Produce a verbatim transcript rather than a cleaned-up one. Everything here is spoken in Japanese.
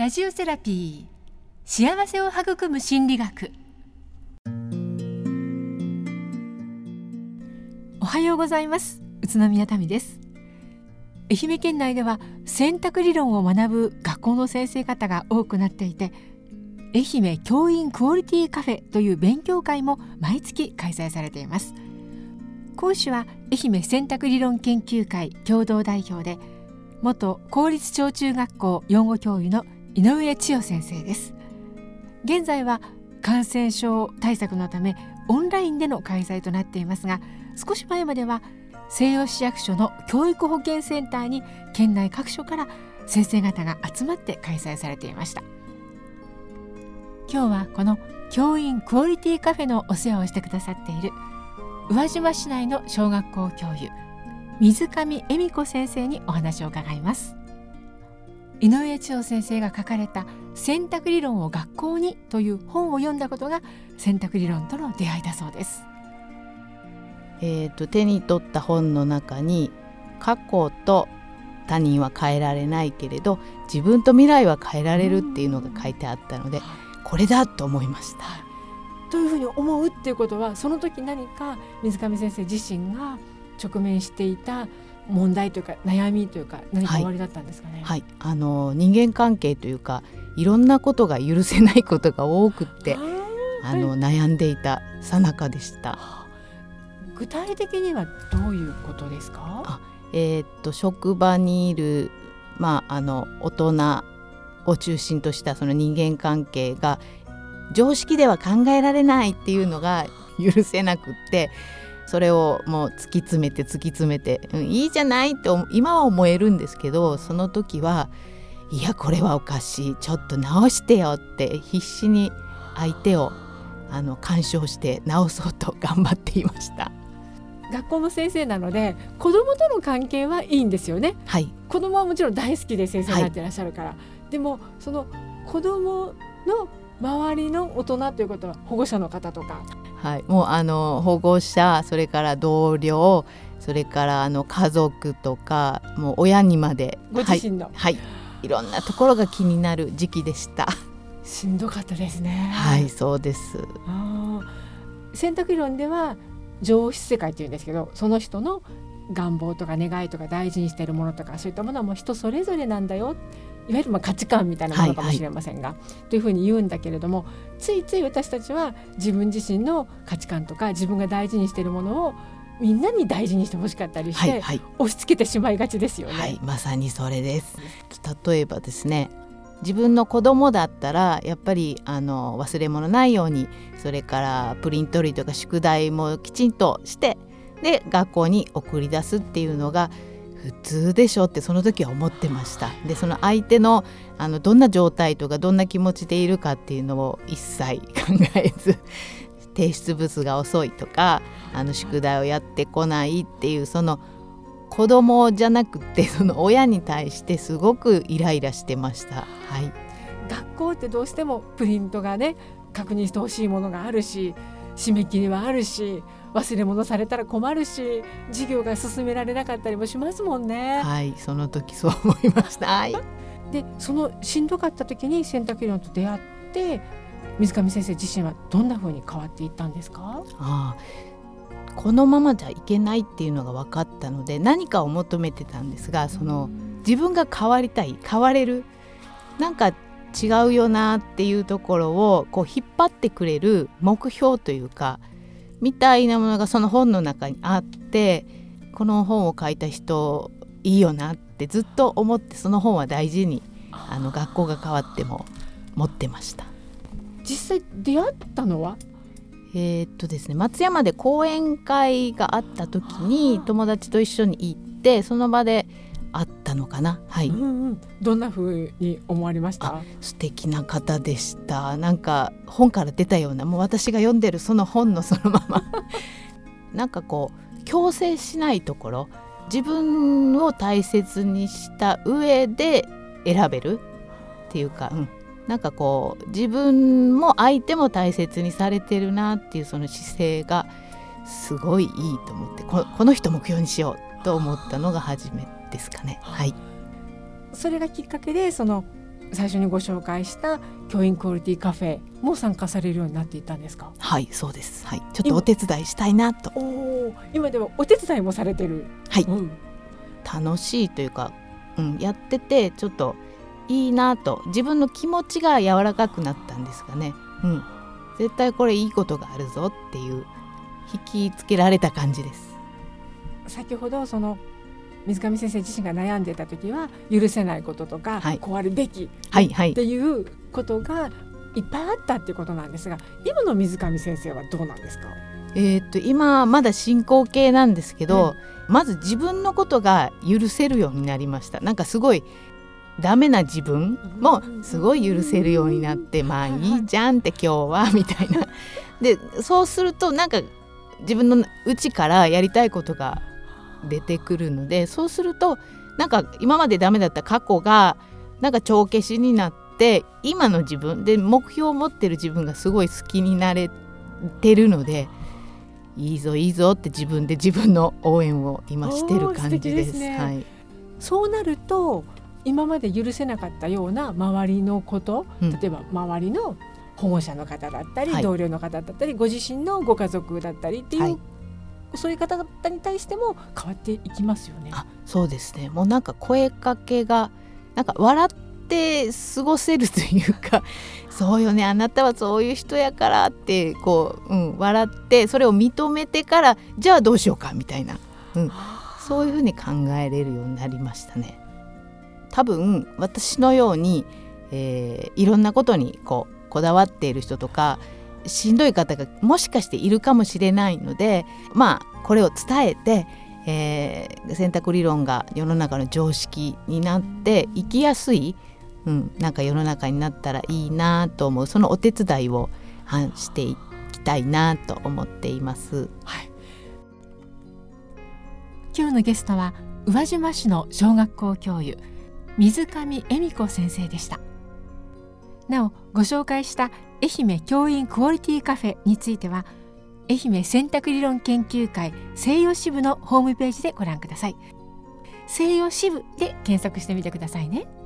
ラジオセラピー、幸せを育む心理学。おはようございます。宇都宮民です。愛媛県内では選択理論を学ぶ学校の先生方が多くなっていて、愛媛教員クオリティカフェという勉強会も毎月開催されています。講師は愛媛選択理論研究会共同代表で、元公立小中学校養護教諭の井上千代先生です。現在は感染症対策のためオンラインでの開催となっていますが、少し前までは西予市役所の教育保健センターに県内各所から先生方が集まって開催されていました。今日はこの教員クオリティカフェのお世話をしてくださっている宇和島市内の小学校教諭水上恵美子先生にお話を伺います。井上千代先生が書かれた選択理論を学校にという本を読んだことが選択理論との出会いだそうです。 えーと、手に取った本の中に、過去と他人は変えられないけれど自分と未来は変えられるっていうのが書いてあったので、これだと思いました。 というふうに思うっていうことは、その時何か水上先生自身が直面していた問題というか悩みというか何か終わりだったんですかね。 はい、はい、あの人間関係というかいろんなことが許せないことが多くってあの、はい、悩んでいた最中でした。 具体的にはどういうことですか？ あ、えー、っと職場にいる、まあ、あの大人を中心としたその人間関係が常識では考えられないっていうのが許せなくって、それをもう突き詰めて突き詰めて、うん、いいじゃないって今は思えるんですけど、その時はいやこれはおかしい、ちょっと直してよって必死に相手をあの干渉して直そうと頑張っていました。 学校の先生なので子どもとの関係はいいんですよね。 はい、 子どもはもちろん大好きで先生になっていらっしゃるから、はい、でもその子どもの周りの大人ということは保護者の方とか、 はい、もうあの保護者、それから同僚、それからあの家族とか、もう親にまでご自身の、 はいはい、いろんなところが気になる時期でした。 しんどかったですね。 はい、そうです。 あ、選択理論では上質世界っていうんですけど、その人の願望とか願いとか大事にしているものとか、そういったものはもう人それぞれなんだよ、いわゆるまあ価値観みたいなものかもしれませんが、はいはい、というふうに言うんだけれども、ついつい私たちは自分自身の価値観とか自分が大事にしているものをみんなに大事にしてほしかったりして、はいはい、押し付けてしまいがちですよね。 はい、まさにそれです。例えばですね、自分の子供だったらやっぱりあの忘れ物ないように、それからプリント類とか宿題もきちんとして、で学校に送り出すっていうのが普通でしょってその時は思ってました。でその相手の、あのどんな状態とかどんな気持ちでいるかっていうのを一切考えず提出物が遅いとか、あの宿題をやってこないっていう、その子供じゃなくてその親に対してすごくイライラしてました。はい、 学校ってどうしてもプリントがね確認してほしいものがあるし、締め切りはあるし、忘れ物されたら困るし、授業が進められなかったりもしますもんね。 はい、その時そう思いました。はい、 でそのしんどかった時に選択理論と出会って、水上先生自身はどんな風に変わっていったんですか？ ああ、このままじゃいけないっていうのが分かったので何かを求めてたんですが、その自分が変わりたい、変われる、なんか違うよなっていうところをこう引っ張ってくれる目標というかみたいなものがその本の中にあって、この本を書いた人いいよなってずっと思って、その本は大事にあの学校が変わっても持ってました。 実際出会ったのはえーっとですね、松山で講演会があった時に友達と一緒に行って、その場で会ったのかな。はい、 うんうん、どんな風に思われました？ 素敵な方でした。なんか本から出たような、もう私が読んでるその本のそのままなんかこう強制しないところ、自分を大切にした上で選べるっていうか、うん、なんかこう自分も相手も大切にされてるなっていうその姿勢がすごいいいと思って、 こ, この人目標にしようと思ったのが初めですかね。はい、 それがきっかけでその最初にご紹介した教員クオリティカフェも参加されるようになっていたんですか？ はい、そうです、はい、ちょっとお手伝いしたいなと。 お今ではお手伝いもされてる。 はい、 うん、 楽しいというか、うん、やっててちょっといいなと、自分の気持ちが柔らかくなったんですかね、うん、絶対これいいことがあるぞっていう引きつけられた感じです。 先ほどその水上先生自身が悩んでた時は許せないこととか、はい、こうあるべきっていうことがいっぱいあったっていうことなんですが、今の水上先生はどうなんですか？ えー、っと今まだ進行形なんですけど、うん、まず自分のことが許せるようになりました。なんかすごいダメな自分もすごい許せるようになって、まあいいじゃんって今日はみたいなで、そうするとなんか自分の内からやりたいことが出てくるので、そうするとなんか今までダメだった過去がなんか帳消しになって、今の自分で目標を持ってる自分がすごい好きになれてるので、いいぞいいぞって自分で自分の応援を今してる感じです。 ですね、 はい、 そうなると今まで許せなかったような周りのこと、うん、例えば周りの保護者の方だったり、はい、同僚の方だったりご自身のご家族だったりっていう、はい、そういう方々に対しても変わっていきますよね。 あ、そうですね。もうなんか声かけがなんか笑って過ごせるというかそうよね、あなたはそういう人やからってこう、うん、笑ってそれを認めてから、じゃあどうしようかみたいな、うん、そういうふうに考えれるようになりましたね。多分私のように、えー、いろんなことにこうこだわっている人とかしんどい方がもしかしているかもしれないので、まあこれを伝えて、えー、選択理論が世の中の常識になって生きやすい、うん、なんか世の中になったらいいなと思う、そのお手伝いをしていきたいなと思っています。 はい、今日のゲストは宇和島市の小学校教諭水上恵美子先生でした。なおご紹介した愛媛教員クオリティカフェについては愛媛選択理論研究会西予支部のホームページでご覧ください。西予支部で検索してみてくださいね。